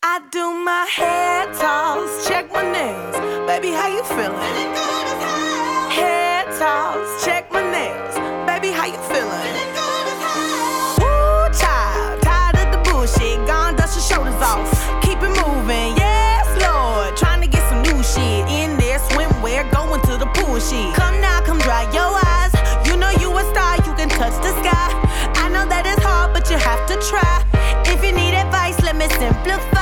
I do my hair toss, check my nails. Baby, how you feeling? Hair toss, check my nails. Baby, how you feeling? Woo, child, tired of the bullshit. Gone, dust your shoulders off. Keep it moving, yes, Lord. Trying to get some new shit in there. Swimwear, going to the pool shit. Come now, come dry your eyes. You know you a star, you can touch the sky. I know that it's hard, but you have to try. If you need advice, let me simplify.